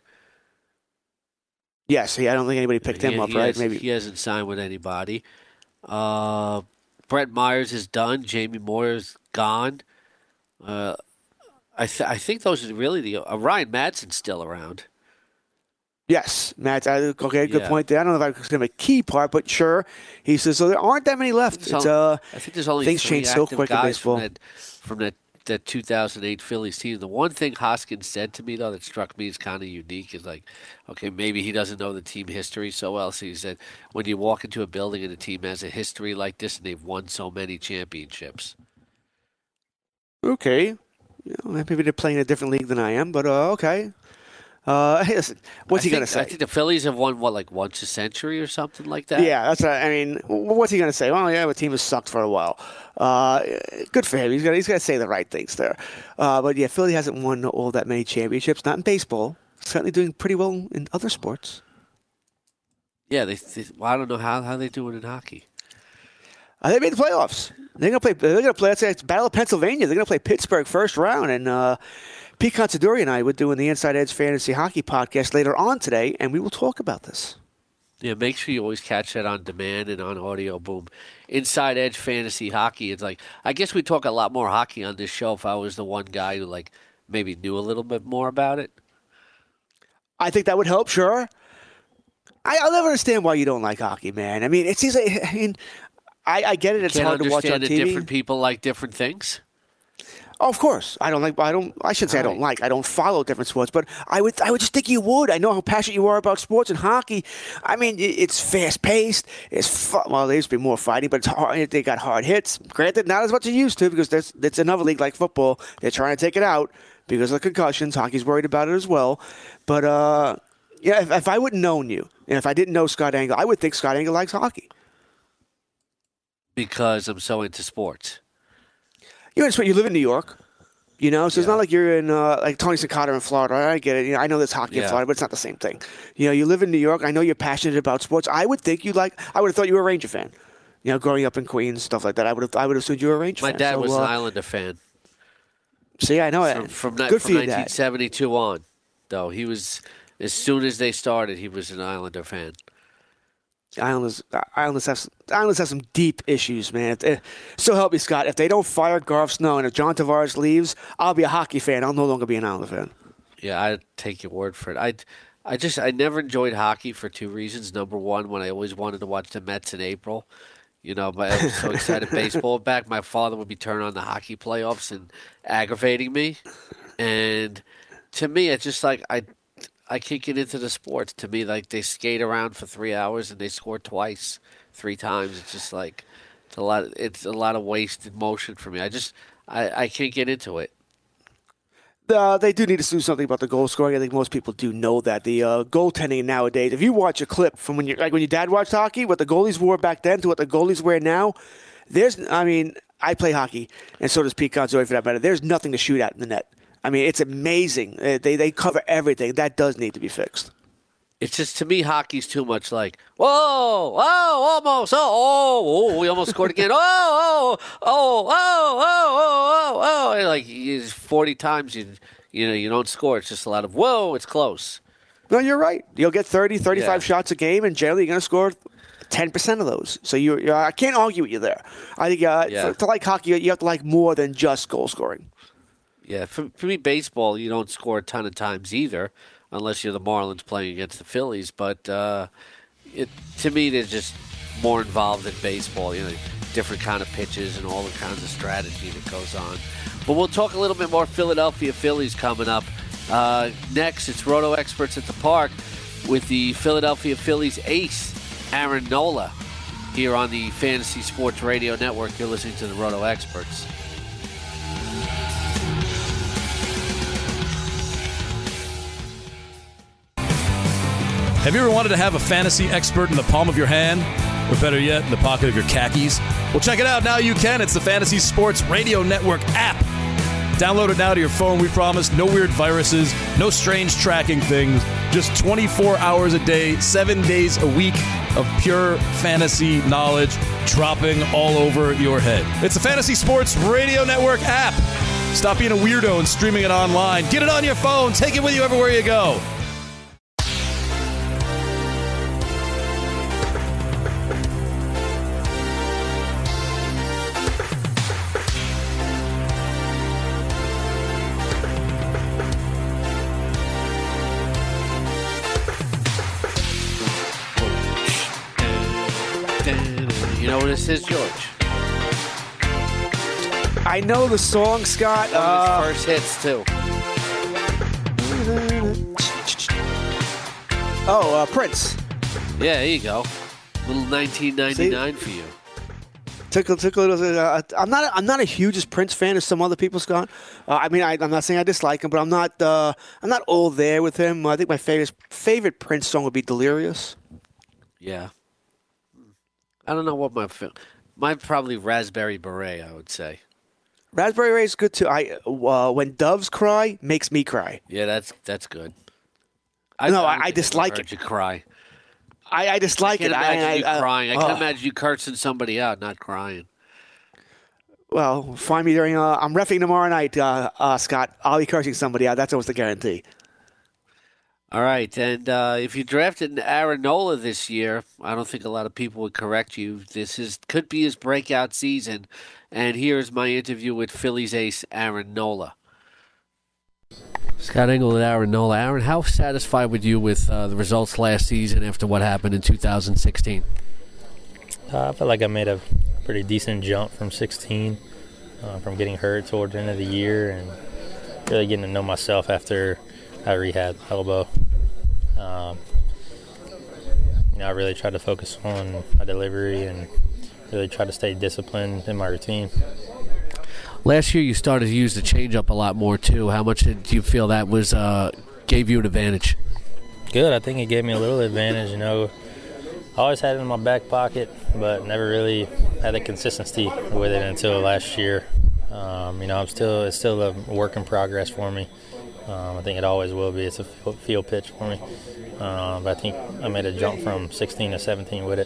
Yes, he, I don't think anybody picked him he, up, he right? Has, Maybe he hasn't signed with anybody. Uh, Brett Myers is done. Jamie Moore is gone. Uh, I th- I think those are really the uh, Ryan Madsen's still around. Yes, Matt. I, okay, good Yeah. point there. I don't know if I consider him a key part, but sure. He says so. There aren't that many left. So- It's uh, I think there's only things three change so active quick in guys baseball. from that from that, that two thousand eight Phillies team. The one thing Hoskins said to me though that struck me as kind of unique is like, okay, maybe he doesn't know the team history so well. So he said when you walk into a building and a team has a history like this and they've won so many championships. Okay, you know, maybe they're playing in a different league than I am, but uh, okay. Uh, hey, listen, what's I he think, gonna say? I think the Phillies have won what like once a century or something like that. Yeah, that's what I mean. What's he gonna say? Well, yeah, the team has sucked for a while. Uh, good for him. He's gonna he's gonna say the right things there. Uh, but yeah, Philly hasn't won all that many championships. Not in baseball. Certainly doing pretty well in other sports. Yeah, they. they well, I don't know how how they do it in hockey. Uh, they made the playoffs. They're gonna play. They're gonna play. Let's say it's Battle of Pennsylvania. They're gonna play Pittsburgh first round. And uh, Pete Considori and I were doing the Inside Edge Fantasy Hockey podcast later on today, and we will talk about this. Yeah, make sure you always catch that on demand and on Audio Boom. Inside Edge Fantasy Hockey. It's like I guess we talk a lot more hockey on this show if I was the one guy who like maybe knew a little bit more about it. I think that would help. Sure. I, I'll never understand why you don't like hockey, man. I mean, it seems like I mean, I, I get it. It's Can't hard to watch on understand that T V. different people like different things. Oh, of course, I don't like. I don't. I shouldn't say I don't Right. like. I don't follow different sports, but I would. I would just think you would. I know how passionate you are about sports and hockey. I mean, it- it's fast paced. It's fu- well, there used to be more fighting, but it's hard. They got hard hits. Granted, not as much as it used to because there's it's another league like football. They're trying to take it out because of the concussions. Hockey's worried about it as well. But uh, yeah, if, if I wouldn't known you, and if I didn't know Scott Engel, I would think Scott Engel likes hockey. Because I'm so into sports. You know, it's what you live in New York, you know, so it's Yeah. not like you're in uh, like Tony Sakata in Florida. I get it. You know, I know there's hockey in Yeah. Florida, but it's not the same thing. You know, you live in New York. I know you're passionate about sports. I would think you like. I would have thought you were a Ranger fan. You know, growing up in Queens, stuff like that. I would have. I would have assumed you were a Ranger My fan. dad So, was uh, an Islander fan See, I know from it. from, ni- Good from for you, Dad. nineteen seventy-two on. Though he was as soon as they started, he was an Islander fan. Islanders, Islanders have Islanders have some deep issues, man. If, so help me, Scott. If they don't fire Garth Snow and if John Tavares leaves, I'll be a hockey fan. I'll no longer be an Islander fan. Yeah, I'd take your word for it. I, I just I never enjoyed hockey for two reasons. Number one, when I always wanted to watch the Mets in April, you know, but I was so excited baseball back. My father would be turning on the hockey playoffs and aggravating me, and to me, it's just like I. I can't get into the sports. To me, like they skate around for three hours and they score twice, three times. It's just like it's a lot. It's a lot of wasted motion for me. I just I, I can't get into it. Uh, they do need to do something about the goal scoring. I think most people do know that. The uh, goaltending nowadays, if you watch a clip from when you like when your dad watched hockey, what the goalies wore back then to what the goalies wear now, there's, I mean, I play hockey, and so does Pete Considori for that matter. There's nothing to shoot at in the net. I mean, it's amazing. Uh, They they cover everything. That does need to be fixed. It's just to me, hockey's too much like whoa, oh, almost, oh, oh, oh, we almost scored again. Oh, oh, oh, oh, oh, oh, oh, and like you- forty times you you know you don't score. It's just a lot of whoa. It's close. No, you're right. You'll get thirty, thirty-five Yeah. shots a game, and generally you're going to score ten percent of those. So you, you're, I can't argue with you there. I think uh, Yeah. for, to like hockey, you have to like more than just goal scoring. Yeah, for, for me, baseball, you don't score a ton of times either, unless you're the Marlins playing against the Phillies. But uh, it to me, there's just more involved in baseball. You know, different kind of pitches and all the kinds of strategy that goes on. But we'll talk a little bit more Philadelphia Phillies coming up. Uh, next, it's Roto Experts at the Park with the Philadelphia Phillies ace, Aaron Nola, here on the Fantasy Sports Radio Network. You're listening to the Roto Experts. Have you ever wanted to have a fantasy expert in the palm of your hand? Or better yet, in the pocket of your khakis? Well, check it out. Now you can. It's the Fantasy Sports Radio Network app. Download it now to your phone. We promise no weird viruses, no strange tracking things. Just twenty-four hours a day, seven days a week of pure fantasy knowledge dropping all over your head. It's the Fantasy Sports Radio Network app. Stop being a weirdo and streaming it online. Get it on your phone. Take it with you everywhere you go. You know what this is, George? I know the song, Scott. One of Uh, his first hits, too. oh, uh, Prince. Yeah, there you go. Little nineteen ninety-nine for you. Took a, took a little. Uh, I'm not. A, I'm not a hugest Prince fan as some other people, Scott. Uh, I mean, I, I'm not saying I dislike him, but I'm not. Uh, I'm not all there with him. I think my favorite favorite Prince song would be "Delirious." Yeah. I don't know what my fi- my probably Raspberry Beret, I would say. Raspberry Ray is good too. I uh, when doves cry makes me cry. Yeah, that's that's good. No, I- don't I think I've dislike heard it. You cry. I, I dislike I can't it. imagine I, you I, uh, crying. I can uh, imagine you cursing somebody out, not crying. Well, find me during. Uh, I'm reffing tomorrow night, uh, uh, Scott. I'll be cursing somebody out. That's almost a guarantee. All right, and uh, if you drafted Aaron Nola this year, I don't think a lot of people would correct you. This is could be his breakout season, and here's my interview with Phillies ace Aaron Nola. Scott Engel with Aaron Nola. Aaron, how satisfied were you with uh, the results last season after what happened in two thousand sixteen? Uh, I felt like I made a pretty decent jump from sixteen, uh, from getting hurt towards the end of the year and really getting to know myself after I rehab elbow. Um, you know, I really tried to focus on my delivery and really try to stay disciplined in my routine. Last year you started to use the changeup a lot more too. How much did you feel that was uh, gave you an advantage? Good. I think it gave me a little advantage. You know, I always had it in my back pocket, but never really had the consistency with it until last year. Um, you know, I'm still it's still a work in progress for me. Um, I think it always will be. It's a field pitch for me. Um, but I think I made a jump from sixteen to seventeen with it.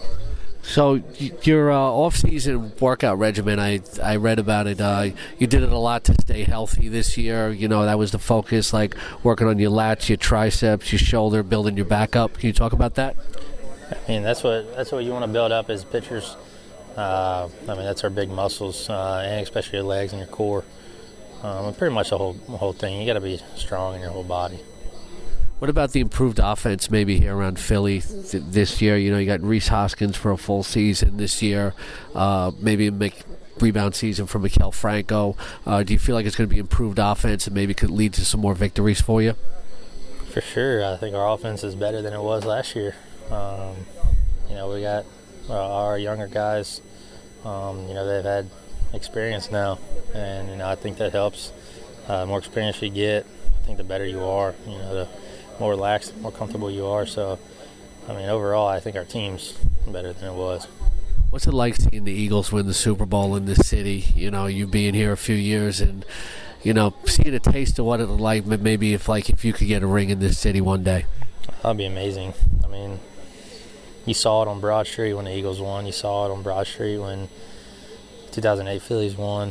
So your uh, off-season workout regimen, I I read about it. Uh, you did it a lot to stay healthy this year. You know, that was the focus, like working on your lats, your triceps, your shoulder, building your back up. Can you talk about that? I mean, that's what that's what you want to build up as pitchers. Uh, I mean, that's our big muscles, uh, and especially your legs and your core. Um, pretty much the whole whole thing. You got to be strong in your whole body. What about the improved offense maybe here around Philly th- this year? You know, you got Rhys Hoskins for a full season this year. Uh, maybe a make rebound season for Maikel Franco. Uh, do you feel like it's going to be improved offense and maybe could lead to some more victories for you? For sure. I think our offense is better than it was last year. Um, you know, we got uh, our younger guys. Um, you know, they've had experience now, and you know, I think that helps. Uh, the more experience you get, I think the better you are. You know, the more relaxed, more comfortable you are. So, I mean, overall, I think our team's better than it was. What's it like seeing the Eagles win the Super Bowl in this city? You know, you being here a few years and, you know, seeing a taste of what it's like. Maybe if like if you could get a ring in this city one day. That'd be amazing. I mean, you saw it on Broad Street when the Eagles won. You saw it on Broad Street when two thousand eight Phillies won.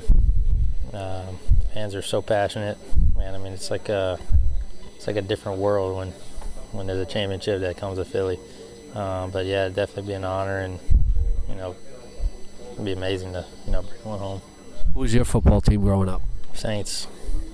Um, fans are so passionate, man. I mean, it's like a it's like a different world when when there's a championship that comes to Philly. Um, but yeah, it'd definitely be an honor, and you know, it'd be amazing to you know bring one home. Who was your football team growing up? Saints.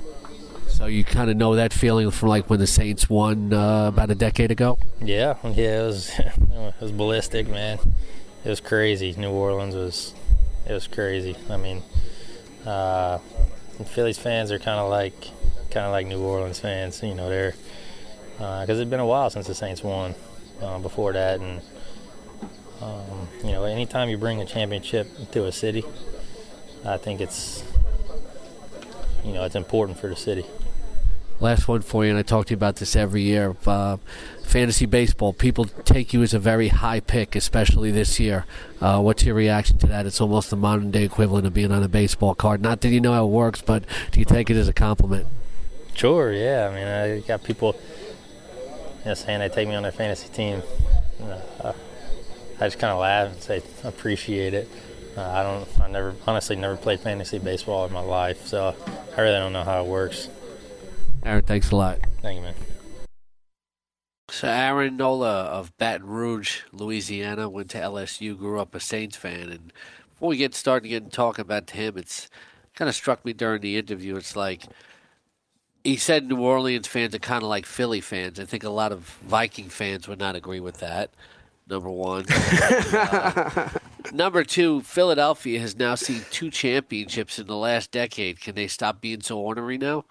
So you kind of know that feeling from like when the Saints won uh, about a decade ago? Yeah, yeah, it was it was ballistic, man. it was crazy. New Orleans was it was crazy. I mean, uh, Phillies fans are kind of like kind of like New Orleans fans. You know, they're because uh, it's been a while since the Saints won uh, before that, and um, you know, anytime you bring a championship to a city, I think it's you know it's important for the city. Last one for you, and I talk to you about this every year. Uh, fantasy baseball, people take you as a very high pick, especially this year. Uh, what's your reaction to that? It's almost the modern-day equivalent of being on a baseball card. Not that you know how it works, but do you take it as a compliment? Sure, yeah. I mean, I got people you know, saying they take me on their fantasy team. Uh, I just kind of laugh and say, appreciate it. Uh, I don't, I never, honestly never played fantasy baseball in my life, so I really don't know how it works. Aaron, thanks a lot. Thank you, man. So Aaron Nola of Baton Rouge, Louisiana, went to L S U, grew up a Saints fan. And before we get started getting talking about him, it's kind of struck me during the interview. It's like he said New Orleans fans are kind of like Philly fans. I think a lot of Viking fans would not agree with that, number one. uh, number two, Philadelphia has now seen two championships in the last decade. Can they stop being so ornery now?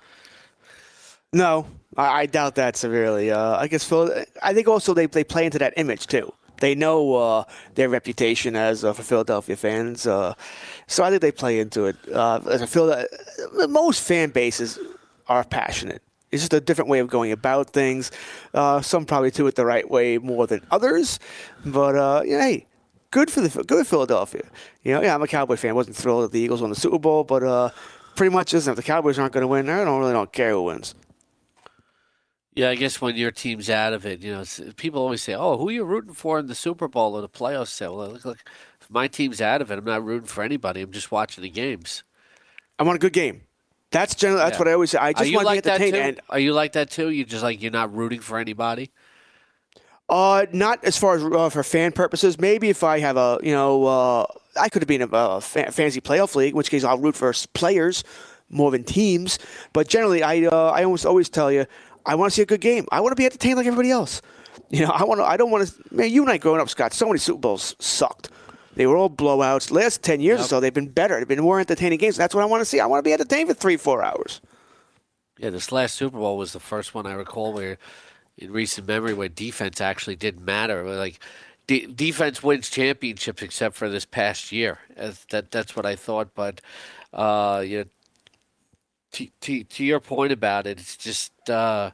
No, I, I doubt that severely. Uh, I guess Phil, I think also they, they play into that image too. They know uh, their reputation as uh, for Philadelphia fans, uh, so I think they play into it. Uh, as a Phil, most fan bases are passionate. It's just a different way of going about things. Uh, some probably do it the right way more than others, but uh, yeah, hey, good for the good for Philadelphia. You know, yeah, I'm a Cowboy fan. I wasn't thrilled that the Eagles won the Super Bowl, but uh, pretty much isn't. If the Cowboys aren't going to win, I don't really don't care who wins. Yeah, I guess when your team's out of it, you know, people always say, "Oh, who are you rooting for in the Super Bowl or the playoffs?" Say, well, look, look, if my team's out of it, I'm not rooting for anybody. I'm just watching the games. I want a good game. That's generally that's yeah. what I always say. I just want like to entertain. And are you like that too? You just like you're not rooting for anybody? Uh, not as far as uh, for fan purposes. Maybe if I have a, you know, uh, I could have been in a, a fantasy playoff league, in which case I'll root for players more than teams. But generally, I uh, I almost always tell you. I want to see a good game. I want to be entertained like everybody else. You know, I want to. I don't want to. Man, you and I growing up, Scott. So many Super Bowls sucked. They were all blowouts. Last ten years yep. or so, they've been better. They've been more entertaining games. That's what I want to see. I want to be entertained for three, four hours. Yeah, this last Super Bowl was the first one I recall where, in recent memory, where defense actually did matter. Like, de- defense wins championships, except for this past year. As that that's what I thought. But, uh, you know. To, to, to your point about it, it's just uh,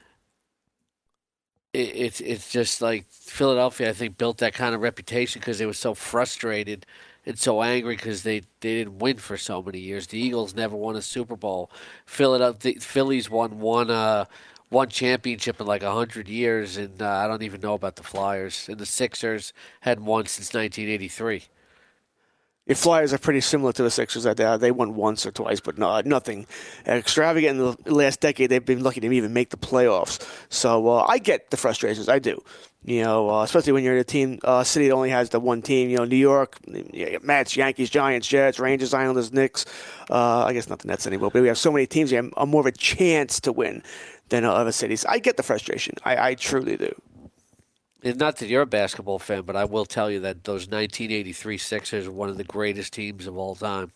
it, it's it's just like Philadelphia. I think built that kind of reputation because they were so frustrated and so angry because they, they didn't win for so many years. The Eagles never won a Super Bowl. Philadelphia, the Phillies won one uh, one championship in like a hundred years, and uh, I don't even know about the Flyers. And the Sixers hadn't won since nineteen eighty-three. The Flyers are pretty similar to the Sixers. That they, they won once or twice, but no, nothing extravagant in the last decade. They've been lucky to even make the playoffs. So uh, I get the frustrations. I do. You know, uh, especially when you're in a team, uh, city that only has the one team. You know, New York, Mets, Yankees, Giants, Jets, Rangers, Islanders, Knicks. Uh, I guess not the Nets anymore, but we have so many teams. You have more of a chance to win than uh, other cities. I get the frustration. I, I truly do. And not that you're a basketball fan, but I will tell you that those nineteen eighty-three Sixers are one of the greatest teams of all time.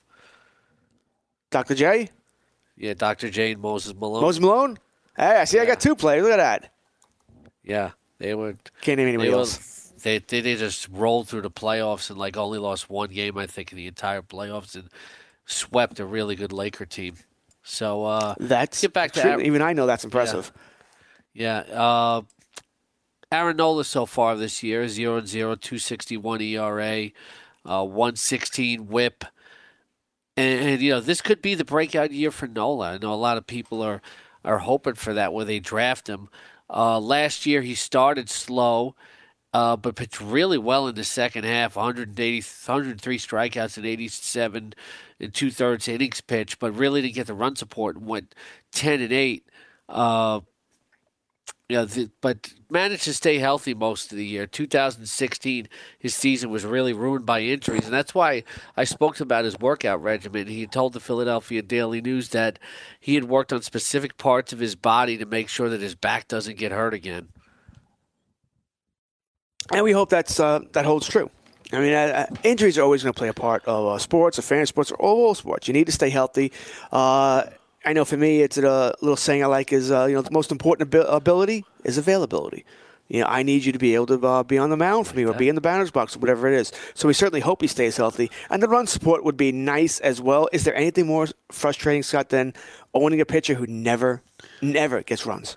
Doctor J? Yeah, Doctor J and Moses Malone. Moses Malone? Hey, I see yeah. I got two players. Look at that. Yeah, they were. Can't name anybody they else. Were, they, they they just rolled through the playoffs and like only lost one game, I think, in the entire playoffs and swept a really good Laker team. So uh, that's get back to true. Aaron. Even I know that's impressive. Yeah. yeah uh, Aaron Nola so far this year, zero and zero, two sixty-one E R A, uh, one sixteen whip. And, and, you know, this could be the breakout year for Nola. I know a lot of people are, are hoping for that where they draft him. Uh, last year he started slow, uh, but pitched really well in the second half, one eighty, one oh three strikeouts and eighty-seven and two-thirds innings pitched, but really didn't get the run support and went ten and eight. Uh, you know, the, but managed to stay healthy most of the year. two thousand sixteen, his season was really ruined by injuries, and that's why I spoke to him about his workout regimen. He told the Philadelphia Daily News that he had worked on specific parts of his body to make sure that his back doesn't get hurt again. And we hope that's uh, that holds true. I mean, uh, injuries are always going to play a part of uh, sports, or fan sports, or all sports. You need to stay healthy. Uh, I know for me, it's a little saying I like is, uh, you know, the most important ab- ability is availability. You know, I need you to be able to uh, be on the mound for me or be in the batter's box or whatever it is. So we certainly hope he stays healthy. And the run support would be nice as well. Is there anything more frustrating, Scott, than owning a pitcher who never, never gets runs?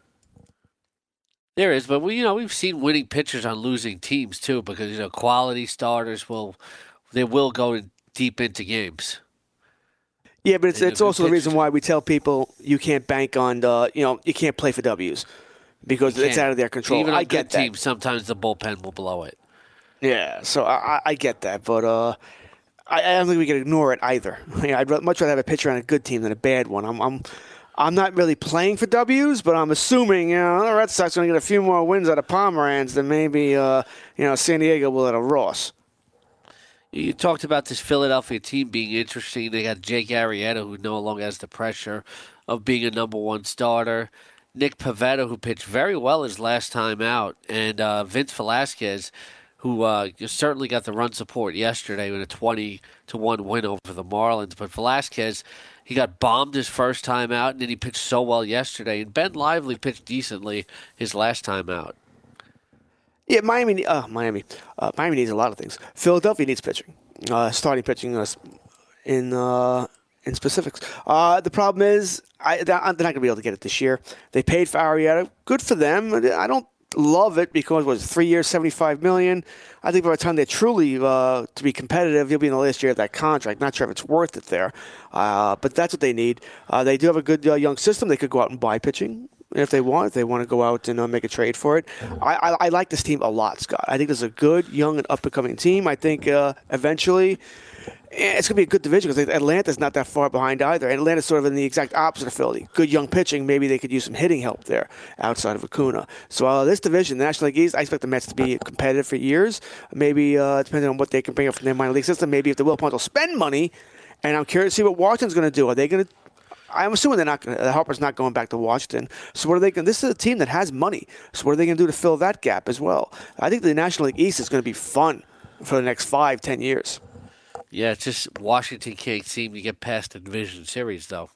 There is, but we, you know, we've seen winning pitchers on losing teams too, because you know quality starters will, they will go deep into games. Yeah, but it's And it's the also the pitchers- reason why we tell people you can't bank on the, you know, you can't play for W's because it's Can't. out of their control. Even on I get good that. teams, sometimes the bullpen will blow it. Yeah, so I, I- I get that, but uh, I, I don't think we can ignore it either. You know, I'd ra- much rather have a pitcher on a good team than a bad one. I'm I'm I'm not really playing for W's, but I'm assuming you know the Red Sox are going to get a few more wins out of Pomeranz than maybe uh, you know San Diego will out of Ross. You talked about this Philadelphia team being interesting. They got Jake Arrieta, who no longer has the pressure of being a number one starter. Nick Pivetta, who pitched very well his last time out. And uh, Vince Velasquez, who uh, certainly got the run support yesterday with a twenty to one win over the Marlins. But Velasquez, he got bombed his first time out, and then he pitched so well yesterday. And Ben Lively pitched decently his last time out. Yeah, Miami. Uh, Miami. Uh, Miami needs a lot of things. Philadelphia needs pitching, uh, starting pitching uh, in uh, in specifics. Uh, the problem is I, they're not going to be able to get it this year. They paid for Arrieta. Good for them. I don't love it because it was three years, seventy-five million dollars. I think by the time they truly uh, to be competitive, you'll be in the last year of that contract. Not sure if it's worth it there, uh, but that's what they need. Uh, they do have a good uh, young system. They could go out and buy pitching. If they want, if they want to go out and uh, make a trade for it. I, I, I like this team a lot, Scott. I think this is a good, young, and up-and-coming team. I think uh, eventually it's going to be a good division because Atlanta's not that far behind either. And Atlanta's sort of in the exact opposite of Philly. Good young pitching. Maybe they could use some hitting help there outside of Acuna. So uh, this division, the National League East, I expect the Mets to be competitive for years. Maybe uh, depending on what they can bring up from their minor league system. Maybe if the Will Punt will spend money. And I'm curious to see what Washington's going to do. Are they going to I'm assuming they're not. Gonna, Harper's not going back to Washington. So what are they going? This is a team that has money. So what are they going to do to fill that gap as well? I think the National League East is going to be fun for the next five, ten years. Yeah, it's just Washington can't seem to get past the division series, though.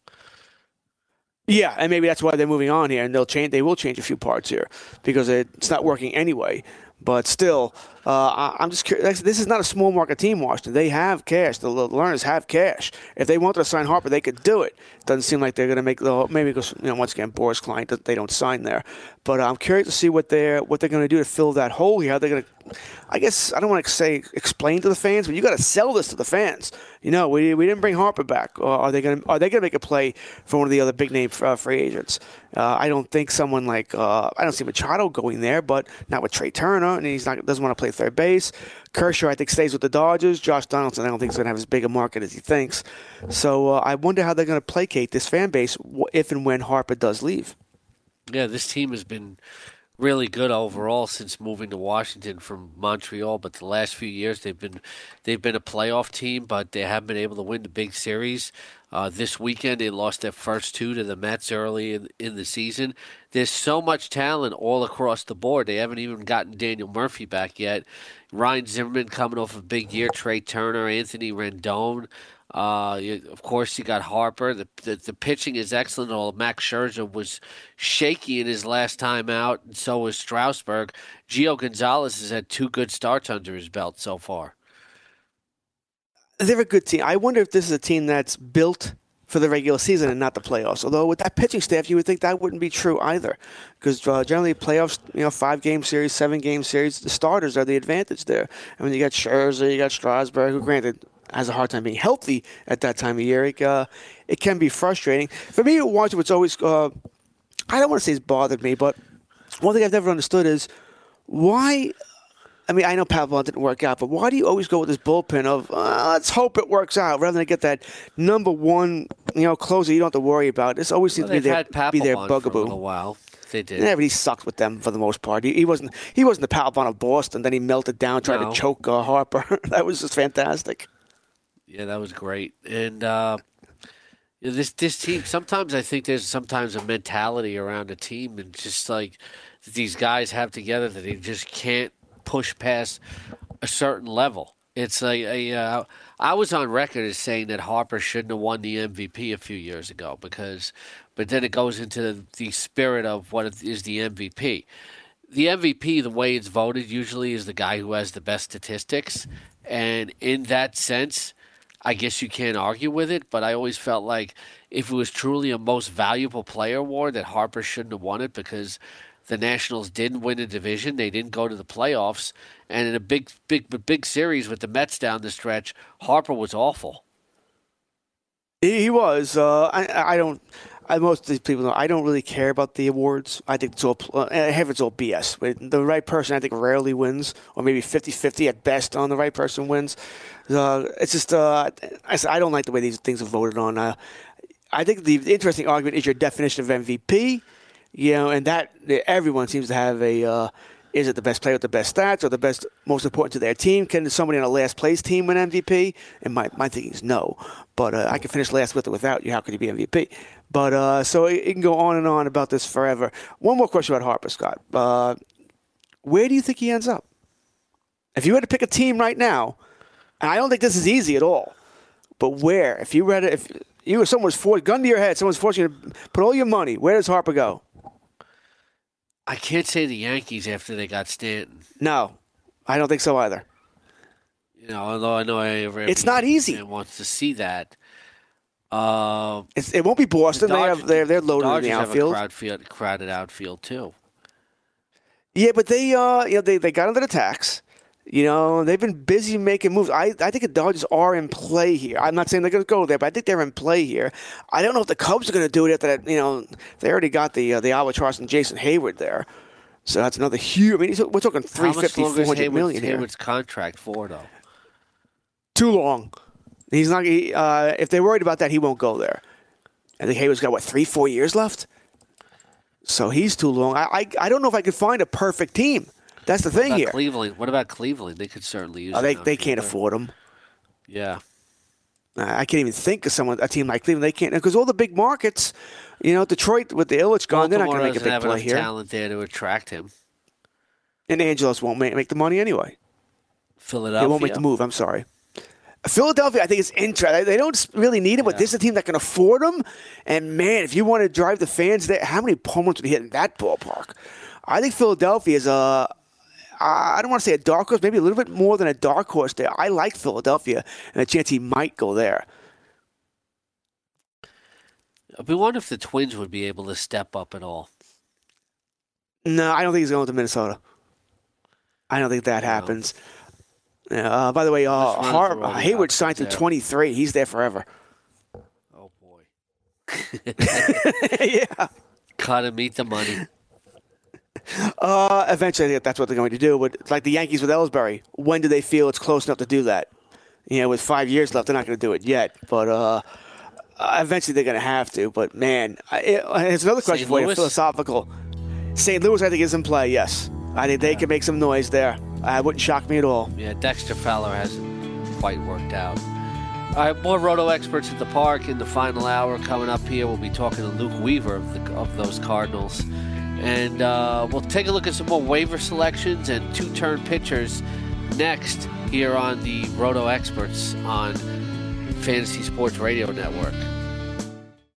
Yeah, and maybe that's why they're moving on here, and they'll change. They will change a few parts here because it's not working anyway. But still, uh, I, I'm just curious. This is not a small market team, Washington. They have cash. The Learners have cash. If they wanted to sign Harper, they could do it. Doesn't seem like they're going to make the maybe because you know once again Boris Klein they don't sign there. But I'm curious to see what they're what they're going to do to fill that hole here. How they're going to, I guess I don't want to say explain to the fans, but you got to sell this to the fans. You know, we we didn't bring Harper back. Or are they going to are they going to make a play for one of the other big name uh, free agents? Uh, I don't think someone like uh, I don't see Machado going there, but not with Trey Turner, and he's not doesn't want to play third base. Kershaw, I think, stays with the Dodgers. Josh Donaldson, I don't think he's going to have as big a market as he thinks. So uh, I wonder how they're going to placate this fan base if and when Harper does leave. Yeah, this team has been really good overall since moving to Washington from Montreal. But the last few years, they've been they've been a playoff team, but they haven't been able to win the big series. Uh, this weekend, they lost their first two to the Mets early in, in the season. There's so much talent all across the board. They haven't even gotten Daniel Murphy back yet. Ryan Zimmerman coming off a big year. Trey Turner, Anthony Rendon. Uh, you, of course, you got Harper. The, the the pitching is excellent. Although Max Scherzer was shaky in his last time out, and so was Strasburg. Gio Gonzalez has had two good starts under his belt so far. They're a good team. I wonder if this is a team that's built for the regular season and not the playoffs. Although with that pitching staff, you would think that wouldn't be true either, because uh, generally playoffs, you know, five-game series, seven-game series, the starters are the advantage there. I mean, you got Scherzer, you got Strasburg, who granted has a hard time being healthy at that time of year. It, uh, it can be frustrating. For me, watching what's always, uh, I don't want to say it's bothered me, but one thing I've never understood is why. I mean, I know Pavlov didn't work out, but why do you always go with this bullpen of uh, let's hope it works out rather than get that number one, you know, closer you don't have to worry about? This always seems Well, to be their, had be their Papelbon bugaboo. For a little while. They did. Yeah, but he sucked with them for the most part. He, he wasn't he wasn't the Pavlov of Boston. Then he melted down, tried No. to choke uh, Harper. That was just fantastic. Yeah, that was great. And uh, you know, this this team, sometimes I think there's sometimes a mentality around a team and just like that these guys have together that they just can't push past a certain level. It's a, a uh, I was on record as saying that Harper shouldn't have won the M V P a few years ago because, but then it goes into the, the spirit of what is the M V P. The M V P, the way it's voted, usually is the guy who has the best statistics, and in that sense, I guess you can't argue with it. But I always felt like if it was truly a most valuable player award, that Harper shouldn't have won it because the Nationals didn't win a division. They didn't go to the playoffs. And in a big, big, big series with the Mets down the stretch, Harper was awful. He was. Uh, I, I don't. I, most of these people know I don't really care about the awards. I think it's all. Uh, I have it's all B S. The right person, I think, rarely wins, or maybe fifty-fifty at best on the right person wins. Uh, it's just. Uh, I, I don't like the way these things are voted on. Uh, I think the interesting argument is your definition of M V P. You know, and that everyone seems to have a, uh, is it the best player with the best stats or the best, most important to their team? Can somebody on a last place team win M V P? And my, my thinking is no. But uh, I can finish last with or without you. How could you be M V P? But uh, so it, it can go on and on about this forever. One more question about Harper, Scott. Uh, where do you think he ends up? If you had to pick a team right now, and I don't think this is easy at all, but where? If you read it, if you or someone was forced, gun to your head, someone's forcing you to put all your money, where does Harper go? I can't say the Yankees after they got Stanton. No, I don't think so either. You know, although I know every it's not easy. Man wants to see that. Uh, it's, it won't be Boston. The Dodgers, they have they're they're loaded the in the outfield. Have a crowd, crowded outfield too. Yeah, but they uh you know they, they got under the tax. You know, they've been busy making moves. I, I think the Dodgers are in play here. I'm not saying they're going to go there, but I think they're in play here. I don't know if the Cubs are going to do it after that. You know, they already got the uh, the albatross and Jason Hayward there, so that's another huge. I mean, we're talking three fifty, four hundred million here. Hayward's contract for though? Too long. He's not. He, uh, if they're worried about that, he won't go there. I think Hayward's got what three, four years left. So he's too long. I I, I don't know if I could find a perfect team. That's the thing what here. Cleveland. What about Cleveland? They could certainly use. Oh, they they can't afford them. Yeah, I can't even think of someone a team like Cleveland. They can't because all the big markets, you know, Detroit with the Illich gone, they're not going to make a big have play enough here. Talent there to attract him. And Angelos won't make, make the money anyway. Philadelphia. They won't make the move. I'm sorry. Philadelphia, I think it's interesting. They don't really need him, yeah. But this is a team that can afford him. And man, if you want to drive the fans there, how many home runs would he hit in that ballpark? I think Philadelphia is a. I don't want to say a dark horse, maybe a little bit more than a dark horse there. I like Philadelphia and a chance he might go there. I wonder if the Twins would be able to step up at all. No, I don't think he's going to Minnesota. I don't think that happens. Uh, by the way, uh, Har- Hayward signed through twenty-three. He's there forever. Oh, boy. Yeah. Gotta meet the money. Uh, eventually, I think that's what they're going to do. But it's like the Yankees with Ellsbury. When do they feel it's close enough to do that? You know, with five years left, they're not going to do it yet. But uh, eventually, they're going to have to. But man, it, it's another question for you, philosophical. Saint Louis, I think, is in play. Yes, I think they can make some noise there. Uh, it wouldn't shock me at all. Yeah, Dexter Fowler hasn't quite worked out. All right, more Roto experts at the park in the final hour coming up here. We'll be talking to Luke Weaver of, the, of those Cardinals. And uh, we'll take a look at some more waiver selections and two-turn pitchers next here on the Roto Experts on Fantasy Sports Radio Network.